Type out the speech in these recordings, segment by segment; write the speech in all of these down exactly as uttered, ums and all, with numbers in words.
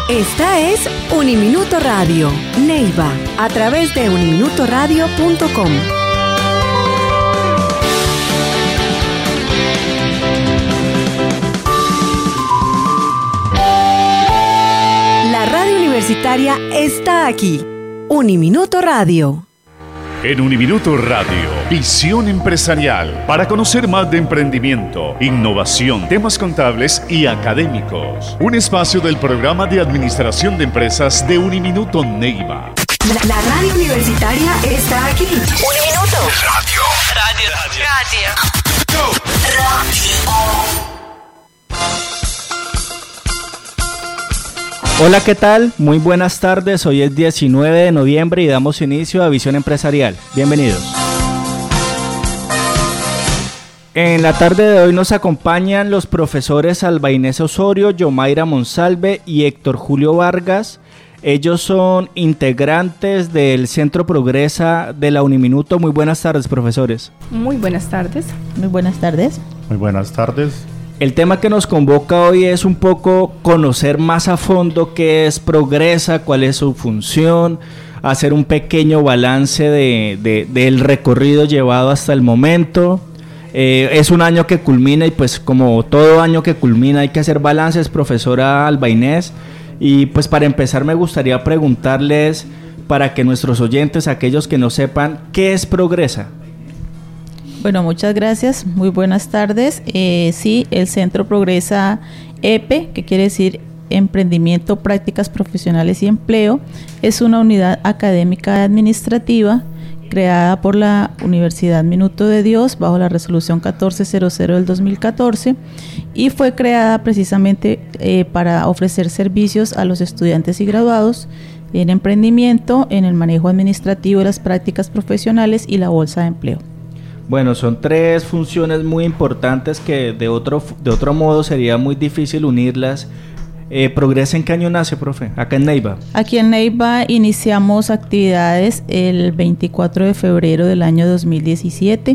Esta es Uniminuto Radio, Neiva, a través de uniminuto radio punto com. La radio universitaria está aquí. Uniminuto Radio. En Uniminuto Radio, visión empresarial, para conocer más de emprendimiento, innovación, temas contables y académicos. Un espacio del programa de administración de empresas de Uniminuto Neiva. La, la radio universitaria está aquí. Uniminuto. Radio. Radio. Radio. Radio. Radio. Hola, ¿qué tal? Muy buenas tardes, hoy es diecinueve de noviembre y damos inicio a Visión Empresarial. Bienvenidos. En la tarde de hoy nos acompañan los profesores Alba Inés Osorio, Yomaira Monsalve y Héctor Julio Vargas. Ellos son integrantes del Centro Progresa de la Uniminuto. Muy buenas tardes, profesores. Muy buenas tardes. Muy buenas tardes. Muy buenas tardes. El tema que nos convoca hoy es un poco conocer más a fondo qué es Progresa, cuál es su función, hacer un pequeño balance de, de, del recorrido llevado hasta el momento. Eh, es un año que culmina y pues como todo año que culmina hay que hacer balances, profesora Alba Inés. Y pues para empezar me gustaría preguntarles, para que nuestros oyentes, aquellos que no sepan, ¿qué es Progresa? Bueno, muchas gracias, muy buenas tardes. Eh, sí, el Centro Progresa E P E, que quiere decir Emprendimiento, Prácticas Profesionales y Empleo, es una unidad académica administrativa creada por la Universidad Minuto de Dios bajo la resolución catorce cero cero del dos mil catorce y fue creada precisamente eh, para ofrecer servicios a los estudiantes y graduados en emprendimiento, en el manejo administrativo de las prácticas profesionales y la bolsa de empleo. Bueno, son tres funciones muy importantes que de otro, de otro modo sería muy difícil unirlas. Eh, ¿Progresa en qué año nace, profe? Acá en Neiva. Aquí en Neiva iniciamos actividades el veinticuatro de febrero del año dos mil diecisiete.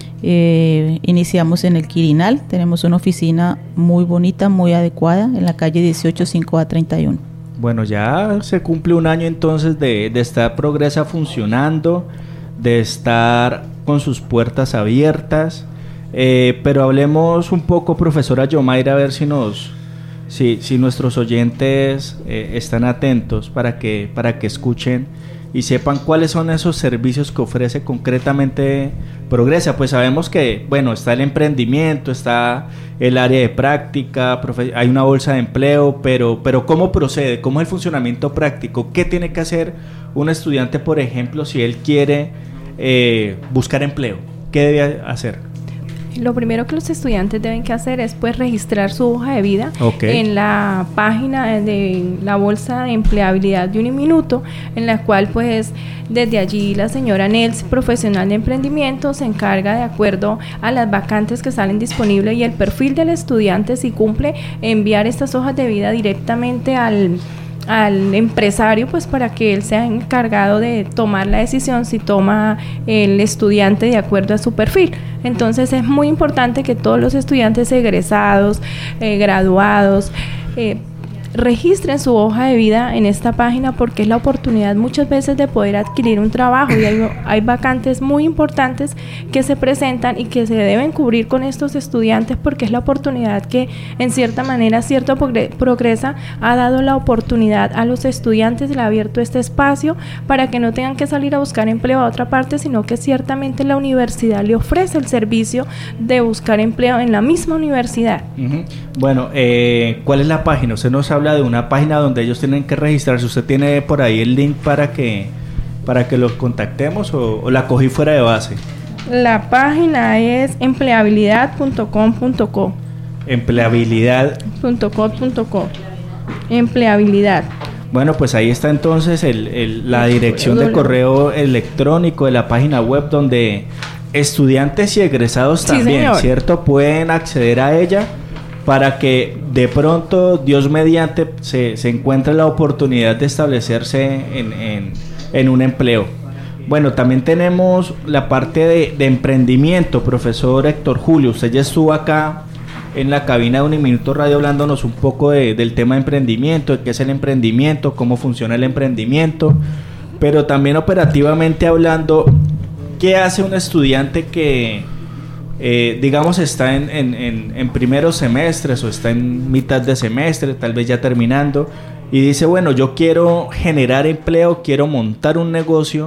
Eh, iniciamos en el Quirinal. Tenemos una oficina muy bonita, muy adecuada, en la calle dieciocho cinco A treinta y uno. Bueno, ya se cumple un año entonces de, de estar Progresa funcionando, de estar con sus puertas abiertas, eh, pero hablemos un poco, profesora Yomaira, a ver si nos, si, si nuestros oyentes eh, están atentos para que, para que escuchen y sepan cuáles son esos servicios que ofrece concretamente Progresa. Pues sabemos que, bueno, está el emprendimiento, está el área de práctica, profe- hay una bolsa de empleo, pero, pero ¿cómo procede? ¿Cómo es el funcionamiento práctico? ¿Qué tiene que hacer un estudiante, por ejemplo, si él quiere eh, buscar empleo? ¿Qué debe hacer? Lo primero que los estudiantes deben que hacer es pues registrar su hoja de vida okay. en la página de la bolsa de empleabilidad de Uniminuto, en la cual pues desde allí la señora Nels, profesional de emprendimiento, se encarga de acuerdo a las vacantes que salen disponibles y el perfil del estudiante, si cumple, enviar estas hojas de vida directamente al al empresario, pues para que él sea encargado de tomar la decisión si toma el estudiante de acuerdo a su perfil. Entonces es muy importante que todos los estudiantes egresados, eh, graduados, eh, registren su hoja de vida en esta página, porque es la oportunidad muchas veces de poder adquirir un trabajo y hay, hay vacantes muy importantes que se presentan y que se deben cubrir con estos estudiantes, porque es la oportunidad que en cierta manera cierto Progresa ha dado la oportunidad a los estudiantes, le ha abierto este espacio para que no tengan que salir a buscar empleo a otra parte, sino que ciertamente la universidad le ofrece el servicio de buscar empleo en la misma universidad. Uh-huh. Bueno, eh, ¿cuál es la página? Usted nos habla de una página donde ellos tienen que registrarse. ¿Usted tiene por ahí el link para que para que los contactemos o, o la cogí fuera de base? La página es empleabilidad punto com punto co. Empleabilidad punto com punto co. Empleabilidad. Bueno, pues ahí está entonces el, el, la dirección de correo electrónico de la página web, donde estudiantes y egresados también, sí, ¿cierto? Pueden acceder a ella para que de pronto, Dios mediante, se, se encuentre la oportunidad de establecerse en, en, en un empleo. Bueno, también tenemos la parte de, de emprendimiento, profesor Héctor Julio. Usted ya estuvo acá en la cabina de Uniminuto Radio hablándonos un poco de, del tema de emprendimiento, de qué es el emprendimiento, cómo funciona el emprendimiento, pero también operativamente hablando, ¿qué hace un estudiante que, eh, digamos, está en, en, en, en primeros semestres o está en mitad de semestre, tal vez ya terminando, y dice, bueno, yo quiero generar empleo, quiero montar un negocio?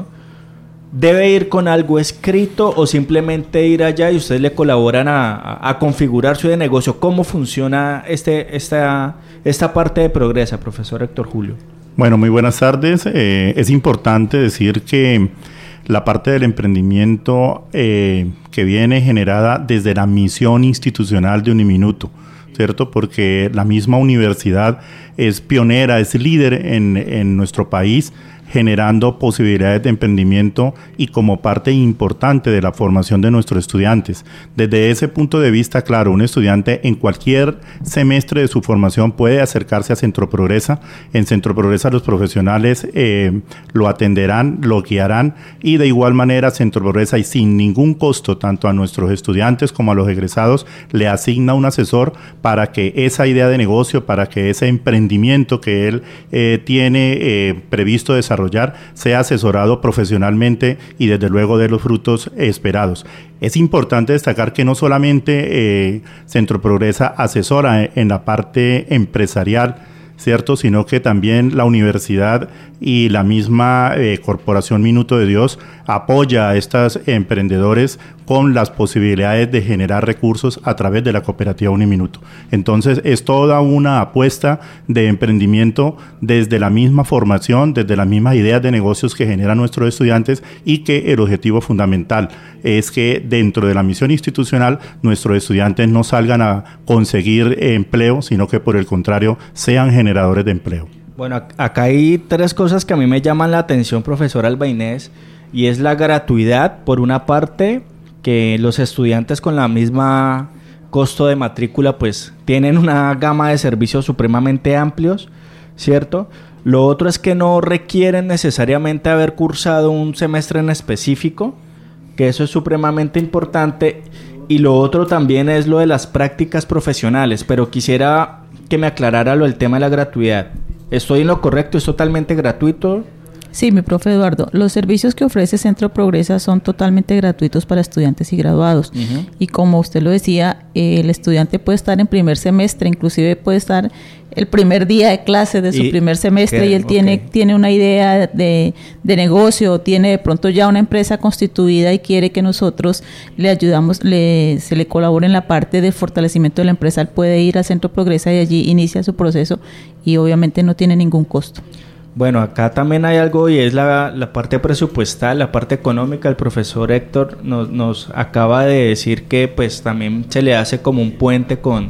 ¿Debe ir con algo escrito o simplemente ir allá y ustedes le colaboran a, a, a configurar su negocio? ¿Cómo funciona este, esta, esta parte de Progresa, profesor Héctor Julio? Bueno, muy buenas tardes. Eh, es importante decir que la parte del emprendimiento eh, que viene generada desde la misión institucional de Uniminuto, ¿cierto? Porque la misma universidad es pionera, es líder en, en nuestro país, generando posibilidades de emprendimiento y como parte importante de la formación de nuestros estudiantes. Desde ese punto de vista, claro, un estudiante en cualquier semestre de su formación puede acercarse a Centro Progresa. En Centro Progresa los profesionales eh, lo atenderán, lo guiarán, y de igual manera Centro Progresa, y sin ningún costo tanto a nuestros estudiantes como a los egresados, le asigna un asesor para que esa idea de negocio, para que ese emprendimiento que él eh, tiene eh, previsto desarrollar sea asesorado profesionalmente y desde luego de los frutos esperados. Es importante destacar que no solamente eh, Centro Progresa asesora en la parte empresarial, ¿cierto?, sino que también la universidad y la misma eh, Corporación Minuto de Dios apoya a estos emprendedores con las posibilidades de generar recursos a través de la cooperativa Uniminuto. Entonces es toda una apuesta de emprendimiento desde la misma formación, desde las mismas ideas de negocios que generan nuestros estudiantes, y que el objetivo fundamental es que dentro de la misión institucional nuestros estudiantes no salgan a conseguir empleo, sino que por el contrario sean generadores de empleo. Bueno, acá hay tres cosas que a mí me llaman la atención, profesor Alba Inés, y es la gratuidad, por una parte, que los estudiantes con la misma costo de matrícula pues tienen una gama de servicios supremamente amplios, ¿cierto? Lo otro es que no requieren necesariamente haber cursado un semestre en específico, que eso es supremamente importante, y lo otro también es lo de las prácticas profesionales, pero quisiera que me aclarara lo del tema de la gratuidad. ¿Estoy en lo correcto? ¿Es totalmente gratuito? Sí, mi profe Eduardo, los servicios que ofrece Centro Progresa son totalmente gratuitos para estudiantes y graduados. Uh-huh. Y como usted lo decía, eh, el estudiante puede estar en primer semestre, inclusive puede estar el primer día de clase de su y, primer semestre ¿qué? y él okay. tiene, tiene una idea de, de negocio, tiene de pronto ya una empresa constituida y quiere que nosotros le ayudamos, le, se le colabore en la parte de fortalecimiento de la empresa. Él puede ir al Centro Progresa y allí inicia su proceso y obviamente no tiene ningún costo. Bueno, acá también hay algo y es la, la parte presupuestal, la parte económica. El profesor Héctor nos, nos acaba de decir que pues también se le hace como un puente con,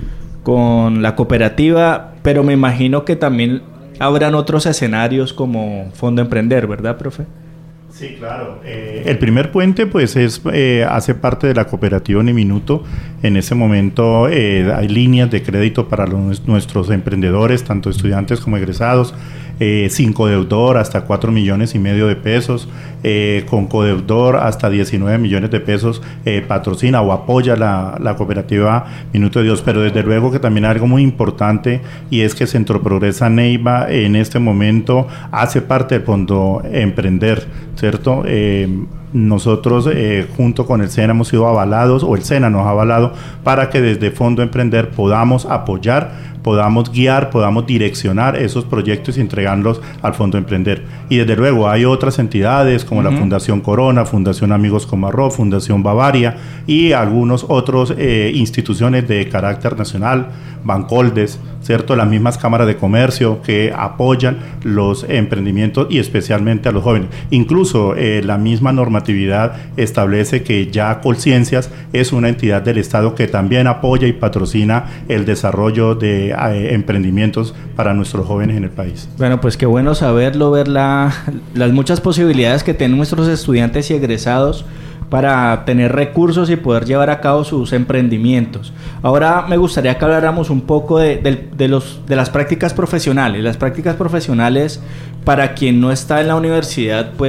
con la cooperativa, pero me imagino que también habrán otros escenarios como Fondo Emprender, ¿verdad, profe? Sí, claro. Eh, el primer puente pues es eh, hace parte de la cooperativa Uniminuto. En ese momento eh, hay líneas de crédito para los, nuestros emprendedores, tanto estudiantes como egresados, eh, sin codeudor hasta cuatro millones y medio de pesos, eh, con codeudor hasta diecinueve millones de pesos, eh, patrocina o apoya la, la cooperativa Minuto de Dios. Pero desde luego que también hay algo muy importante, y es que Centro Progresa Neiva en este momento hace parte del Fondo Emprender, ¿cierto? Eh, nosotros eh, junto con el SENA hemos sido avalados, o el SENA nos ha avalado para que desde Fondo Emprender podamos apoyar, podamos guiar, podamos direccionar esos proyectos y entregarlos al Fondo Emprender. Y desde luego hay otras entidades como uh-huh. la Fundación Corona, Fundación Amigos Comarro, Fundación Bavaria y algunos otros eh, instituciones de carácter nacional, Bancoldes, ¿cierto? Las mismas cámaras de comercio que apoyan los emprendimientos y especialmente a los jóvenes. Incluso eh, la misma normatividad establece que ya Colciencias es una entidad del Estado que también apoya y patrocina el desarrollo de eh, emprendimientos para nuestros jóvenes en el país. Bueno, pues qué bueno saberlo, ver la, las muchas posibilidades que tienen nuestros estudiantes y egresados para tener recursos y poder llevar a cabo sus emprendimientos. Ahora me gustaría que habláramos un poco de, de, de, los, de las prácticas profesionales. Las prácticas profesionales, para quien no está en la universidad, pues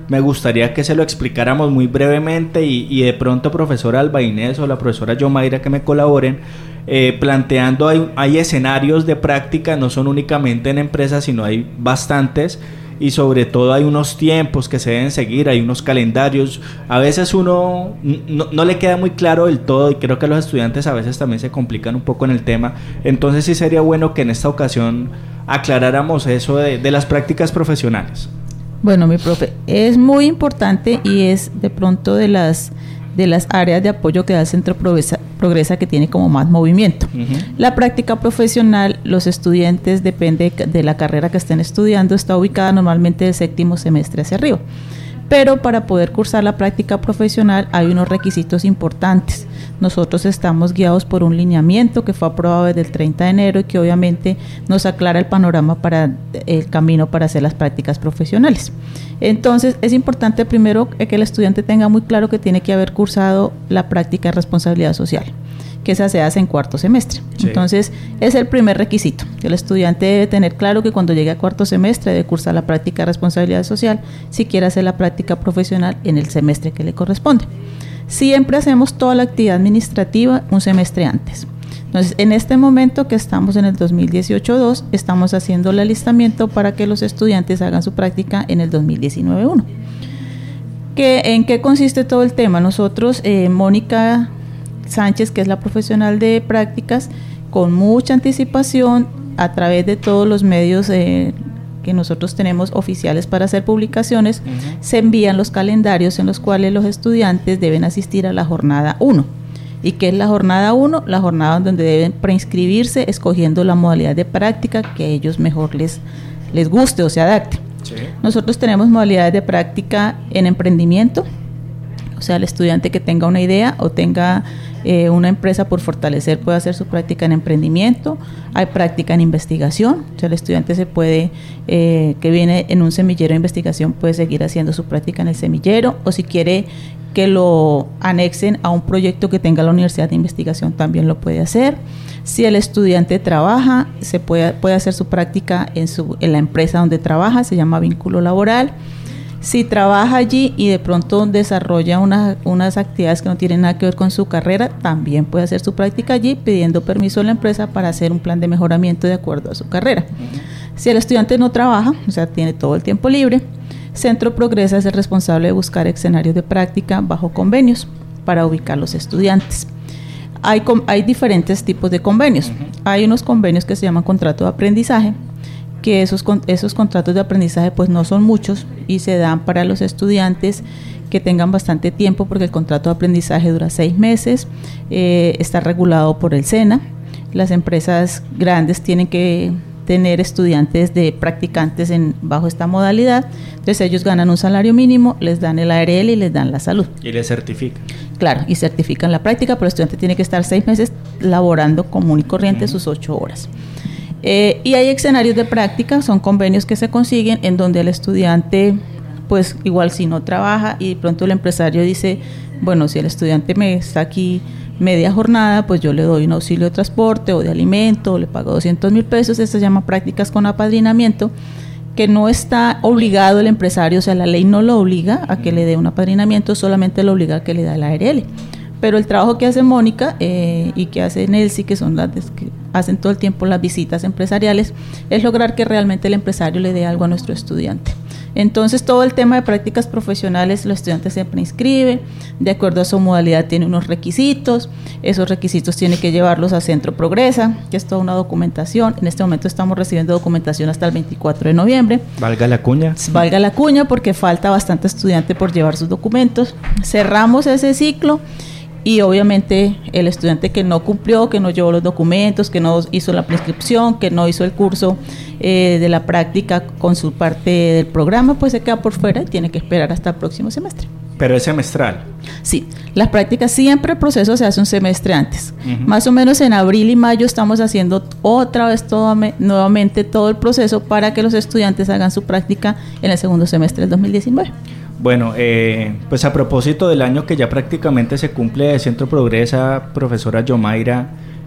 me gustaría que se lo explicáramos muy brevemente y, y de pronto profesora Alba Inés o la profesora Yomaira que me colaboren, eh, planteando, hay, hay escenarios de práctica, no son únicamente en empresas, sino hay bastantes, y sobre todo hay unos tiempos que se deben seguir, hay unos calendarios. A veces uno no, no le queda muy claro del todo, y creo que los estudiantes a veces también se complican un poco en el tema. Entonces sí sería bueno que en esta ocasión aclaráramos eso de, de las prácticas profesionales. Bueno, mi profe, es muy importante y es de pronto de las de las áreas de apoyo que da el Centro Progresa, Progresa que tiene como más movimiento. Uh-huh. La práctica profesional, los estudiantes, depende de la carrera que estén estudiando, está ubicada normalmente del séptimo semestre hacia arriba. Pero para poder cursar la práctica profesional hay unos requisitos importantes. Nosotros estamos guiados por un lineamiento que fue aprobado desde el treinta de enero y que obviamente nos aclara el panorama para el camino para hacer las prácticas profesionales. Entonces es importante primero que el estudiante tenga muy claro que tiene que haber cursado la práctica de responsabilidad social, que esa se hace en cuarto semestre. Sí. Entonces es el primer requisito, que el estudiante debe tener claro que cuando llegue a cuarto semestre debe cursar la práctica de responsabilidad social si quiere hacer la práctica profesional en el semestre que le corresponde. Siempre hacemos toda la actividad administrativa un semestre antes. Entonces, en este momento que estamos en el dos mil dieciocho dos, estamos haciendo el alistamiento para que los estudiantes hagan su práctica en el dos mil diecinueve uno. ¿Qué, ¿En qué consiste todo el tema? Nosotros, eh, Mónica Sánchez, que es la profesional de prácticas, con mucha anticipación, a través de todos los medios eh, que nosotros tenemos oficiales para hacer publicaciones, uh-huh. se envían los calendarios en los cuales los estudiantes deben asistir a la jornada uno. ¿Y qué es la jornada uno? La jornada donde deben preinscribirse escogiendo la modalidad de práctica que a ellos mejor les, les guste o se adapte. Sí. Nosotros tenemos modalidades de práctica en emprendimiento, o sea, el estudiante que tenga una idea o tenga eh, una empresa por fortalecer puede hacer su práctica en emprendimiento. Hay práctica en investigación, o sea, el estudiante se puede, eh, que viene en un semillero de investigación, puede seguir haciendo su práctica en el semillero, o si quiere que lo anexen a un proyecto que tenga la Universidad de Investigación, también lo puede hacer. Si el estudiante trabaja, se puede, puede hacer su práctica en, su, en la empresa donde trabaja, se llama vínculo laboral. Si trabaja allí y de pronto desarrolla una, unas actividades que no tienen nada que ver con su carrera, también puede hacer su práctica allí pidiendo permiso a la empresa para hacer un plan de mejoramiento de acuerdo a su carrera. Uh-huh. Si el estudiante no trabaja, o sea, tiene todo el tiempo libre, Centro Progresa es el responsable de buscar escenarios de práctica bajo convenios para ubicar los estudiantes. Hay, com- hay diferentes tipos de convenios. Uh-huh. Hay unos convenios que se llaman contrato de aprendizaje, que esos, con- esos contratos de aprendizaje pues no son muchos y se dan para los estudiantes que tengan bastante tiempo, porque el contrato de aprendizaje dura seis meses, eh, está regulado por el SENA. Las empresas grandes tienen que tener estudiantes de practicantes en, bajo esta modalidad. Entonces ellos ganan un salario mínimo, les dan el A R L y les dan la salud. Y les certifican. Claro, y certifican la práctica, pero el estudiante tiene que estar seis meses laborando común y corriente uh-huh. sus ocho horas. Eh, y hay escenarios de práctica, son convenios que se consiguen en donde el estudiante, pues igual si no trabaja y de pronto el empresario dice, bueno, si el estudiante me está aquí media jornada, pues yo le doy un auxilio de transporte o de alimento, o le pago doscientos mil pesos. Esto se llama prácticas con apadrinamiento, que no está obligado el empresario, o sea, la ley no lo obliga a que le dé un apadrinamiento, solamente lo obliga a que le da el A R L. Pero el trabajo que hace Mónica eh, y que hace Nelsi, que son las que hacen todo el tiempo las visitas empresariales, es lograr que realmente el empresario le dé algo a nuestro estudiante. Entonces, todo el tema de prácticas profesionales, los estudiantes se preinscriben, de acuerdo a su modalidad tiene unos requisitos, esos requisitos tiene que llevarlos a Centro Progresa, que es toda una documentación. En este momento estamos recibiendo documentación hasta el veinticuatro de noviembre. Valga la cuña. Valga la cuña, porque falta bastante estudiante por llevar sus documentos. Cerramos ese ciclo. Y obviamente el estudiante que no cumplió, que no llevó los documentos, que no hizo la prescripción, que no hizo el curso eh, de la práctica con su parte del programa, pues se queda por fuera y tiene que esperar hasta el próximo semestre. ¿Pero es semestral? Sí, las prácticas siempre el proceso se hace un semestre antes. Uh-huh. Más o menos en abril y mayo estamos haciendo otra vez todo, nuevamente todo el proceso para que los estudiantes hagan su práctica en el segundo semestre del dos mil diecinueve. Bueno, eh, pues a propósito del año que ya prácticamente se cumple de Centro Progresa, profesora Yomaira,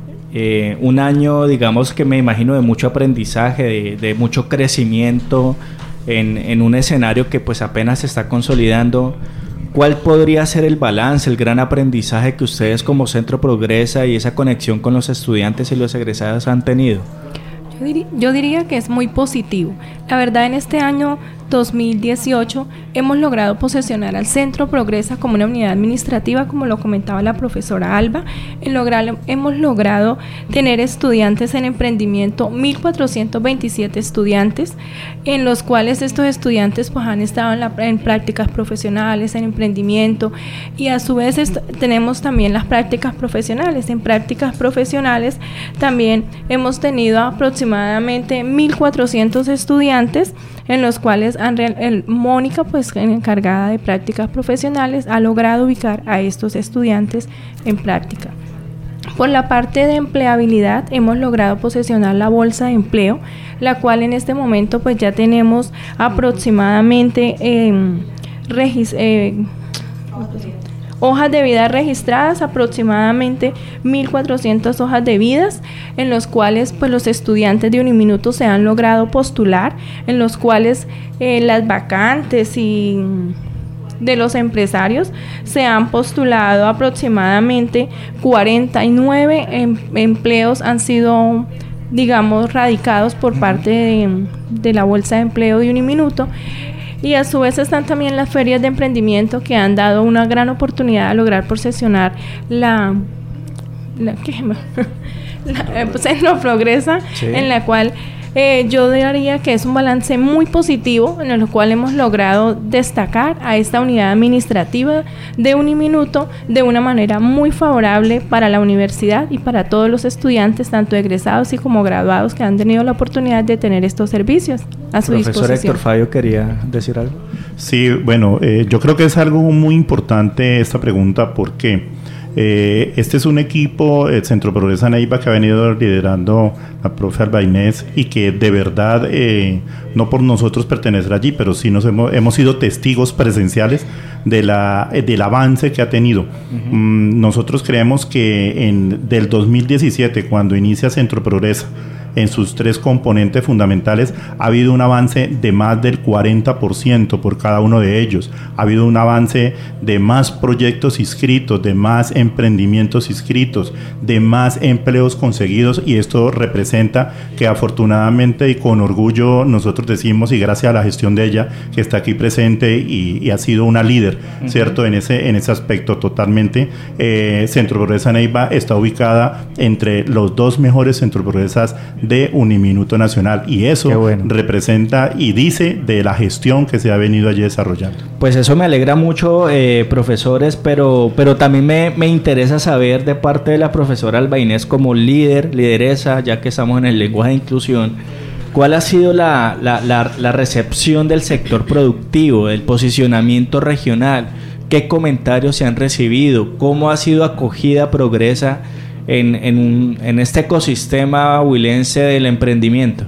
eh, un año, digamos, que me imagino de mucho aprendizaje, de, de mucho crecimiento, en, en un escenario que pues apenas se está consolidando, ¿cuál podría ser el balance, el gran aprendizaje que ustedes como Centro Progresa y esa conexión con los estudiantes y los egresados han tenido? Yo diría, yo diría que es muy positivo. La verdad, en este año dos mil dieciocho hemos logrado posesionar al Centro Progresa como una unidad administrativa, como lo comentaba la profesora Alba. En lograr, hemos logrado tener estudiantes en emprendimiento, mil cuatrocientos veintisiete estudiantes, en los cuales estos estudiantes pues han estado en, la, en prácticas profesionales, en emprendimiento, y a su vez est- tenemos también las prácticas profesionales. En prácticas profesionales también hemos tenido aproximadamente mil cuatrocientos estudiantes, en los cuales han real, el, Mónica, pues encargada de prácticas profesionales, ha logrado ubicar a estos estudiantes en práctica. Por la parte de empleabilidad, hemos logrado posesionar la bolsa de empleo, la cual en este momento pues ya tenemos aproximadamente eh, regis, eh, hojas de vida registradas, aproximadamente mil cuatrocientas hojas de vidas, en los cuales pues los estudiantes de Uniminuto se han logrado postular, en los cuales eh, las vacantes y de los empresarios se han postulado aproximadamente cuarenta y nueve em, empleos han sido, digamos, radicados por parte de, de la bolsa de empleo de Uniminuto. Y a su vez están también las ferias de emprendimiento, que han dado una gran oportunidad a lograr posesionar la, la, ¿qué? la eh, Centro Progresa, sí. En la cual eh, yo diría que es un balance muy positivo, en el cual hemos logrado destacar a esta unidad administrativa de Uniminuto de una manera muy favorable para la universidad y para todos los estudiantes, tanto egresados y como graduados, que han tenido la oportunidad de tener estos servicios a su Profesor disposición. Héctor Fabio, ¿quería decir algo? Sí, bueno, eh, yo creo que es algo muy importante esta pregunta, porque eh, este es un equipo, el Centro Progresa Neiva, que ha venido liderando la profe Alba Inés, y que de verdad, eh, no por nosotros pertenecer allí, pero sí nos hemos, hemos sido testigos presenciales de la, del avance que ha tenido. Uh-huh. Mm, nosotros creemos que en, del dos mil diecisiete, cuando inicia Centro Progresa, en sus tres componentes fundamentales, ha habido un avance de más del cuarenta por ciento por cada uno de ellos. Ha habido un avance de más proyectos inscritos, de más emprendimientos inscritos, de más empleos conseguidos, y esto representa que afortunadamente y con orgullo nosotros decimos, y gracias a la gestión de ella, que está aquí presente y, y ha sido una líder, uh-huh. ¿cierto? En ese, en ese aspecto totalmente. Eh, Centro Progresa Neiva está ubicada entre los dos mejores Centro Progresas de Uniminuto Nacional, y eso bueno. representa y dice de la gestión que se ha venido allí desarrollando. Pues eso me alegra mucho, eh, profesores, pero, pero también me, me interesa saber de parte de la profesora Alba Inés, como líder, lideresa, ya que estamos en el lenguaje de inclusión, ¿cuál ha sido la, la, la, la recepción del sector productivo, del posicionamiento regional? ¿Qué comentarios se han recibido? ¿Cómo ha sido acogida Progresa En, en, un, en este ecosistema huilense del emprendimiento?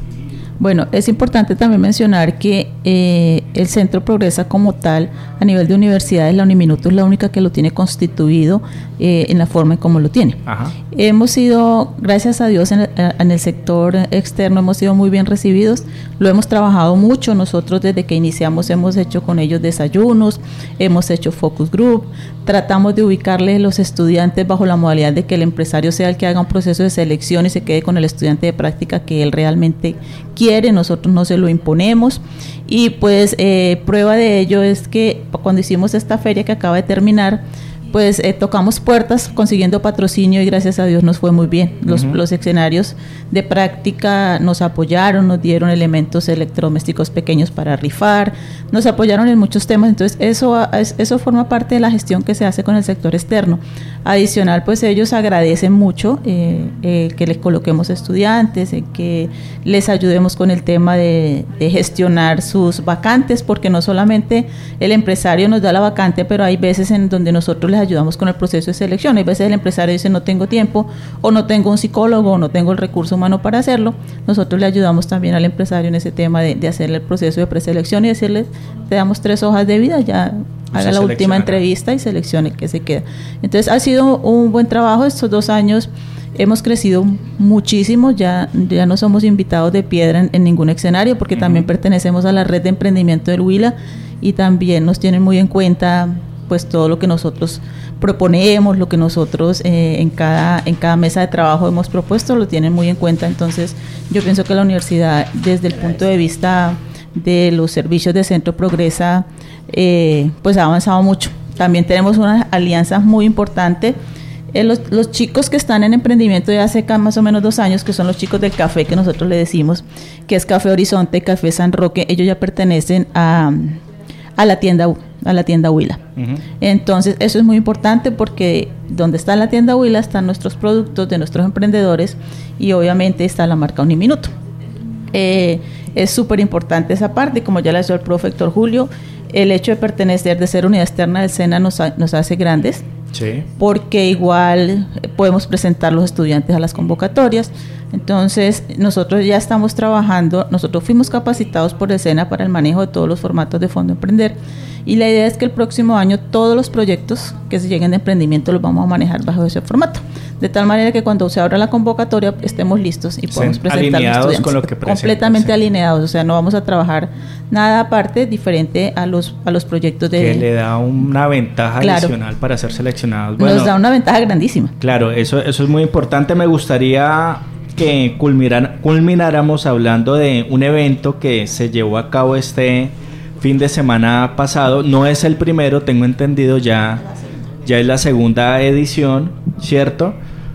Bueno, es importante también mencionar que eh, el Centro Progresa como tal, a nivel de universidades, la Uniminuto es la única que lo tiene constituido eh, en la forma en como lo tiene. Ajá. Hemos sido, gracias a Dios, en el, en el sector externo hemos sido muy bien recibidos, lo hemos trabajado mucho. Nosotros desde que iniciamos hemos hecho con ellos desayunos, hemos hecho focus group, tratamos de ubicarles los estudiantes bajo la modalidad de que el empresario sea el que haga un proceso de selección y se quede con el estudiante de práctica que él realmente quiere, nosotros no se lo imponemos. Y pues eh, prueba de ello es que cuando hicimos esta feria que acaba de terminar, pues eh, tocamos puertas consiguiendo patrocinio, y gracias a Dios nos fue muy bien. Los, uh-huh. los escenarios de práctica nos apoyaron, nos dieron elementos electrodomésticos pequeños para rifar, nos apoyaron en muchos temas. Entonces eso, eso forma parte de la gestión que se hace con el sector externo. Adicional, pues ellos agradecen mucho eh, eh, que les coloquemos estudiantes, eh, que les ayudemos con el tema de, de gestionar sus vacantes, porque no solamente el empresario nos da la vacante, pero hay veces en donde nosotros les ayudamos con el proceso de selección. Hay veces el empresario dice no tengo tiempo, o no tengo un psicólogo, o no tengo el recurso humano para hacerlo. Nosotros le ayudamos también al empresario en ese tema de, de hacerle el proceso de preselección y decirle, te damos tres hojas de vida, ya haga la última entrevista y seleccione que se queda. Entonces ha sido un buen trabajo estos dos años. hemos crecido muchísimo, ya, ya no somos invitados de piedra en, en ningún escenario, porque uh-huh. también pertenecemos a la red de emprendimiento del Huila y también nos tienen muy en cuenta pues todo lo que nosotros proponemos, lo que nosotros eh, en cada en cada mesa de trabajo hemos propuesto, lo tienen muy en cuenta. Entonces yo pienso que la universidad, desde el punto de vista de los servicios de Centro Progresa, eh, pues ha avanzado mucho. También tenemos una alianza muy importante. Eh, los, los chicos que están en emprendimiento ya hace más o menos dos años, que son los chicos del café que nosotros le decimos, que es Café Horizonte, Café San Roque, ellos ya pertenecen a, a la tienda a la tienda Huila. Uh-huh. Entonces eso es muy importante porque donde está la tienda Huila están nuestros productos de nuestros emprendedores y obviamente está la marca Uniminuto. Eh, es súper importante esa parte, como ya le decía el profe Héctor Julio, el hecho de pertenecer, de ser unidad externa del SENA nos, ha, nos hace grandes, sí. porque igual podemos presentar los estudiantes a las convocatorias. Entonces nosotros ya estamos trabajando, nosotros fuimos capacitados por el SENA para el manejo de todos los formatos de Fondo Emprender y la idea es que el próximo año todos los proyectos que se lleguen de emprendimiento los vamos a manejar bajo ese formato, de tal manera que cuando se abra la convocatoria estemos listos y podemos presentar a los estudiantes con lo que completamente sí. alineados, o sea, no vamos a trabajar nada aparte diferente a los a los proyectos de... Que le da una ventaja claro, adicional para ser seleccionados. Bueno, nos da una ventaja grandísima. Claro, eso, eso es muy importante. Me gustaría que culminar, culmináramos hablando de un evento que se llevó a cabo este fin de semana pasado. No es el primero, tengo entendido, ya, ya es la segunda edición, ¿cierto?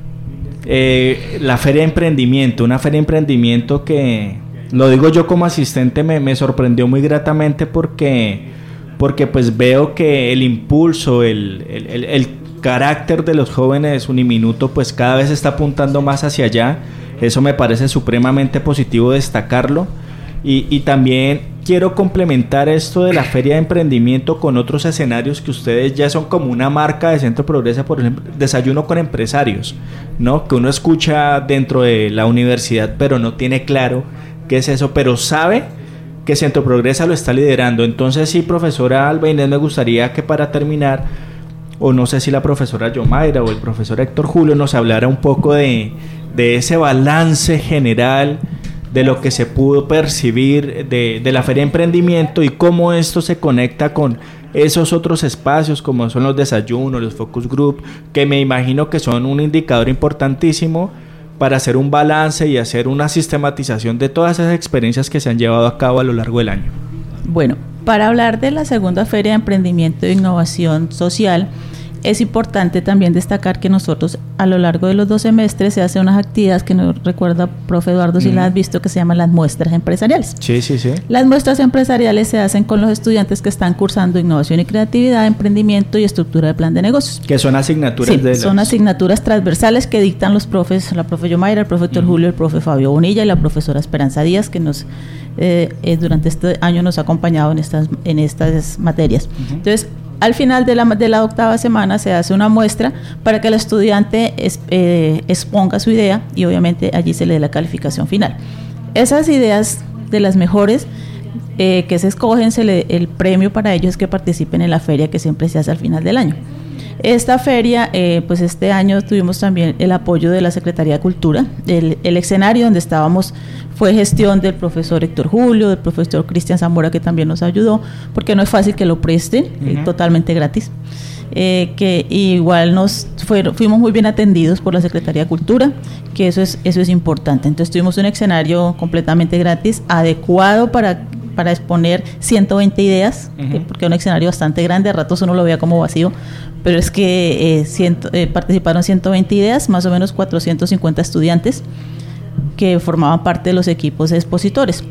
Eh, la Feria de Emprendimiento, una Feria de Emprendimiento que, lo digo yo como asistente, me, me sorprendió muy gratamente porque, porque pues veo que el impulso, el, el, el, el carácter de los jóvenes Uniminuto pues cada vez está apuntando más hacia allá. Eso me parece supremamente positivo destacarlo. Y, y también quiero complementar esto de la Feria de Emprendimiento con otros escenarios que ustedes ya son como una marca de Centro Progresa, por ejemplo, Desayuno con Empresarios, ¿no? Que uno escucha dentro de la universidad, pero no tiene claro qué es eso, pero sabe que Centro Progresa lo está liderando. Entonces, sí, profesora Alba Inés, me gustaría que para terminar, o no sé si la profesora Yomaira o el profesor Héctor Julio nos hablara un poco de, de ese balance general de lo que se pudo percibir de, de la Feria de Emprendimiento y cómo esto se conecta con esos otros espacios como son los desayunos, los focus group, que me imagino que son un indicador importantísimo para hacer un balance y hacer una sistematización de todas esas experiencias que se han llevado a cabo a lo largo del año. Bueno, para hablar de la segunda Feria de Emprendimiento e Innovación Social, es importante también destacar que nosotros a lo largo de los dos semestres se hacen unas actividades que nos recuerda profe Eduardo si mm. las has visto, que se llaman las muestras empresariales. Sí, sí, sí. Las muestras empresariales se hacen con los estudiantes que están cursando Innovación y Creatividad, Emprendimiento y Estructura de Plan de Negocios. Que son asignaturas sí, de son las... asignaturas transversales que dictan los profes, la profe Yomaira, el profe Héctor mm. Julio, el profe Fabio Bonilla y la profesora Esperanza Díaz, que nos eh, eh, durante este año nos ha acompañado en estas, en estas materias. Mm-hmm. Entonces, al final de la, de la octava semana se hace una muestra para que el estudiante es, eh, exponga su idea y obviamente allí se le dé la calificación final. Esas ideas de las mejores eh, que se escogen, se le, el premio para ellos es que participen en la feria que siempre se hace al final del año. Esta feria, eh, pues este año tuvimos también el apoyo de la Secretaría de Cultura. El, el escenario donde estábamos fue gestión del profesor Héctor Julio, del profesor Cristian Zamora, que también nos ayudó, porque no es fácil que lo presten, uh-huh. eh, totalmente gratis. Eh, que igual nos fueron, fuimos muy bien atendidos por la Secretaría de Cultura, que eso es, eso es importante. Entonces tuvimos un escenario completamente gratis, adecuado para... para exponer ciento veinte ideas, uh-huh. eh, porque es un escenario bastante grande, a ratos uno lo veía como vacío, pero es que eh, ciento, eh, participaron ciento veinte ideas, más o menos cuatrocientos cincuenta estudiantes que formaban parte de los equipos de expositores.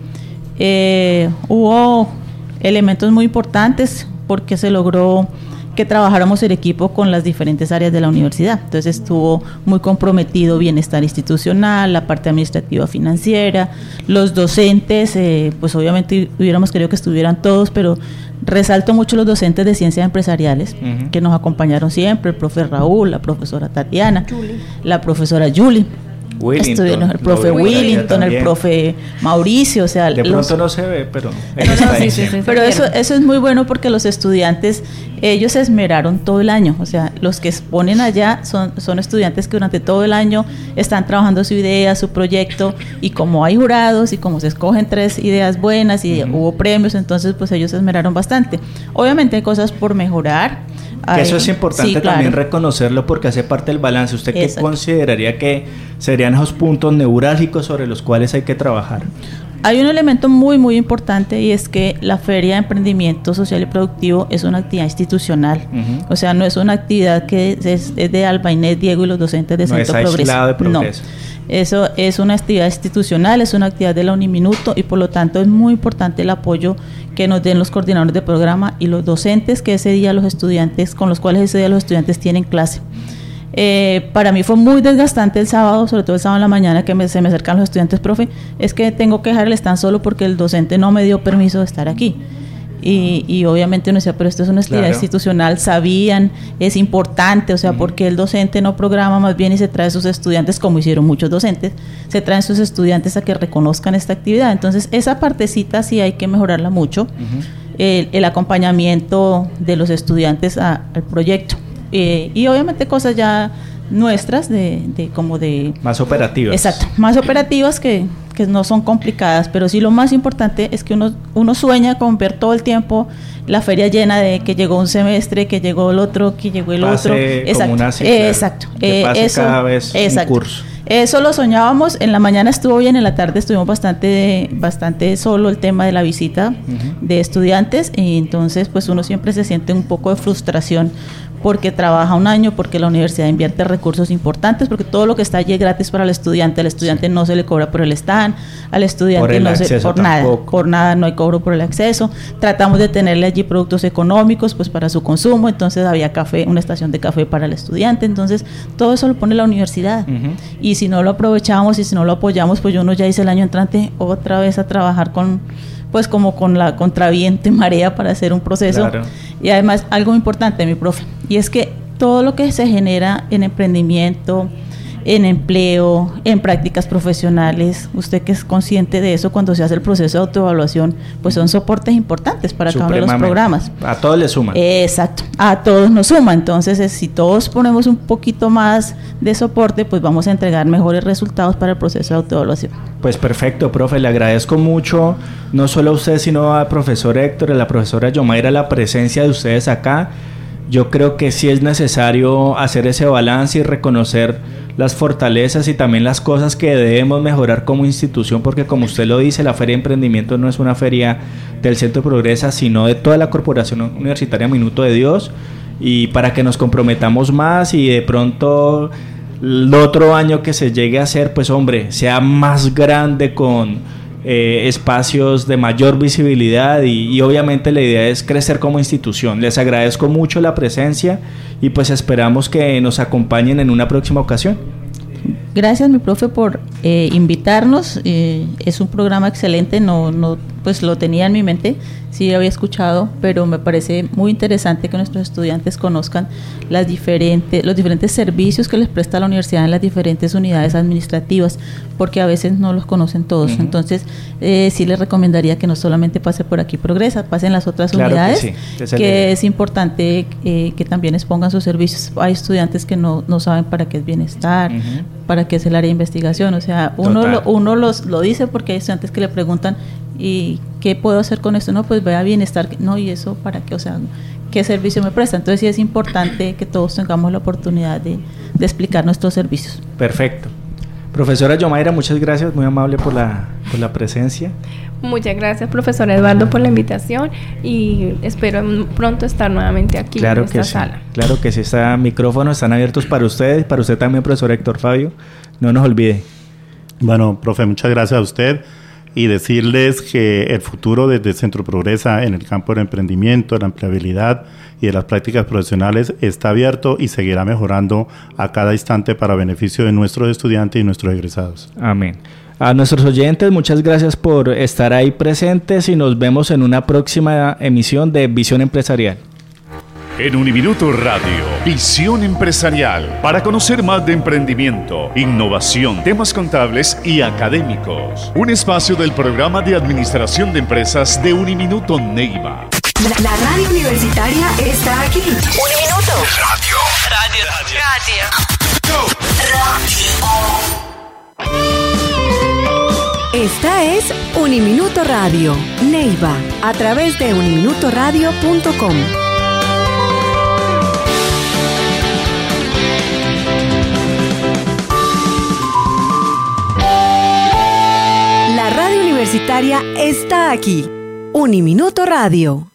Eh, hubo elementos muy importantes porque se logró que trabajáramos en equipo con las diferentes áreas de la universidad. Entonces estuvo muy comprometido bienestar institucional, la parte administrativa financiera, los docentes, eh, pues obviamente hubiéramos querido que estuvieran todos, pero resalto mucho los docentes de ciencias empresariales uh-huh. que nos acompañaron siempre, el profe Raúl, la profesora Tatiana, Julie. la profesora Julie, Wellington, estuvieron el profe lo vi por allá Wellington, el también. profe Mauricio, o sea, De los- pronto no se ve, pero él No, está no, ahí sí, sí, siempre. sí. pero eso, eso es muy bueno porque los estudiantes, ellos se esmeraron todo el año, o sea, los que exponen allá son, son estudiantes que durante todo el año están trabajando su idea, su proyecto, y como hay jurados y como se escogen tres ideas buenas y Ujú. hubo premios, entonces pues ellos se esmeraron bastante. Obviamente hay cosas por mejorar. Que hay- eso es importante sí, también claro. reconocerlo porque hace parte del balance. ¿Usted qué Exacto. consideraría que serían esos puntos neurálgicos sobre los cuales hay que trabajar? Hay un elemento muy, muy importante y es que la Feria de Emprendimiento Social y Productivo es una actividad institucional. Ujú. O sea, no es una actividad que es, es de Alba Inés, Diego y los docentes de No es Centro Progreso. aislado de Progreso. No. Eso es una actividad institucional, es una actividad de la Uniminuto y por lo tanto es muy importante el apoyo que nos den los coordinadores de programa y los docentes que ese día los estudiantes, con los cuales ese día los estudiantes tienen clase. Eh, para mí fue muy desgastante el sábado, sobre todo el sábado en la mañana que me- se me acercan los estudiantes, profe, es que tengo que dejar el stand solo porque el docente no me dio permiso de estar aquí. Y, y obviamente uno decía, pero esto es una actividad Claro. institucional, sabían, es importante, o sea, porque el docente no programa más bien y se trae a sus estudiantes, como hicieron muchos docentes, se traen sus estudiantes a que reconozcan esta actividad. Entonces, esa partecita sí hay que mejorarla mucho, Ujú. el, el acompañamiento de los estudiantes a- al proyecto. Eh, y obviamente cosas ya nuestras, de, de como de... Más operativas. Exacto, más operativas que, que no son complicadas, pero sí lo más importante es que uno, uno sueña con ver todo el tiempo la feria llena de que llegó un semestre, que llegó el otro, que llegó el Pase otro. como Exacto, una así, claro. exacto. Que Eh, pase eso, cada vez un exacto. curso. Eso lo soñábamos, en la mañana estuvo bien, en la tarde estuvimos bastante, bastante solo el tema de la visita Ujú. de estudiantes, y entonces pues uno siempre se siente un poco de frustración porque trabaja un año, porque la universidad invierte recursos importantes, porque todo lo que está allí es gratis para el estudiante, al estudiante no se le cobra por el stand, al estudiante Por el no se, acceso por nada, tampoco. por nada no hay cobro por el acceso, tratamos de tenerle allí productos económicos pues para su consumo, entonces había café, una estación de café para el estudiante, entonces todo eso lo pone la universidad. Ujú. Y si no lo aprovechamos y si no lo apoyamos, pues yo uno ya hice el año entrante otra vez a trabajar con, pues como con la contraviento y marea para hacer un proceso. Claro. Y además algo importante, mi profe, y es que todo lo que se genera en emprendimiento, en empleo, en prácticas profesionales, usted que es consciente de eso cuando se hace el proceso de autoevaluación, pues son soportes importantes para cada uno de los Supremamente. programas. A todos les suma. Exacto, a todos nos suma, entonces eh, si todos ponemos un poquito más de soporte, pues vamos a entregar mejores resultados para el proceso de autoevaluación. Pues perfecto, profe, le agradezco mucho, no solo a usted, sino al profesor Héctor, a la profesora Yomaira, la presencia de ustedes acá. Yo creo que sí es necesario hacer ese balance y reconocer las fortalezas y también las cosas que debemos mejorar como institución, porque como usted lo dice, la Feria de Emprendimiento no es una feria del Centro Progresa, sino de toda la Corporación Universitaria Minuto de Dios, y para que nos comprometamos más y de pronto el otro año que se llegue a hacer, pues hombre, sea más grande con eh, espacios de mayor visibilidad y, y obviamente la idea es crecer como institución. Les agradezco mucho la presencia y pues esperamos que nos acompañen en una próxima ocasión. Gracias, mi profe, por eh, invitarnos. Eh, es un programa excelente, no, no, pues lo tenía en mi mente, sí había escuchado, pero me parece muy interesante que nuestros estudiantes conozcan las diferentes, los diferentes servicios que les presta la universidad en las diferentes unidades administrativas, porque a veces no los conocen todos. Uh-huh. Entonces, eh, sí les recomendaría que no solamente pase por aquí Progresa, pasen las otras Claro que unidades, sí, que, esa es la idea. es importante eh, que también expongan sus servicios. Hay estudiantes que no, no saben para qué es bienestar, Ujú. para qué es el área de investigación, o sea, uno Total. lo, uno los, lo dice porque hay estudiantes que le preguntan, ¿y qué puedo hacer con esto? No, pues vea bienestar, no, ¿y eso para qué? O sea, ¿qué servicio me presta? Entonces sí es importante que todos tengamos la oportunidad de, de explicar nuestros servicios. Perfecto. Profesora Yomaira, muchas gracias, muy amable por la, por la presencia. Muchas gracias, profesor Eduardo, por la invitación y espero pronto estar nuevamente aquí Claro en que esta sí, sala. claro que sí, está micrófonos están abiertos para ustedes, para usted también, profesor Héctor Fabio, no nos olvide. Bueno, profe, muchas gracias a usted y decirles que el futuro desde Centro Progresa en el campo del emprendimiento, de la empleabilidad y de las prácticas profesionales está abierto y seguirá mejorando a cada instante para beneficio de nuestros estudiantes y nuestros egresados. Amén. A nuestros oyentes, muchas gracias por estar ahí presentes y nos vemos en una próxima emisión de Visión Empresarial. En Uniminuto Radio, Visión Empresarial, para conocer más de emprendimiento, innovación, temas contables y académicos. Un espacio del programa de administración de empresas de Uniminuto Neiva. La, la radio universitaria está aquí. Uniminuto Radio. Radio. Radio. Radio. Esta es Uniminuto Radio, Neiva, a través de uniminuto radio punto com. La radio universitaria está aquí. Uniminuto Radio.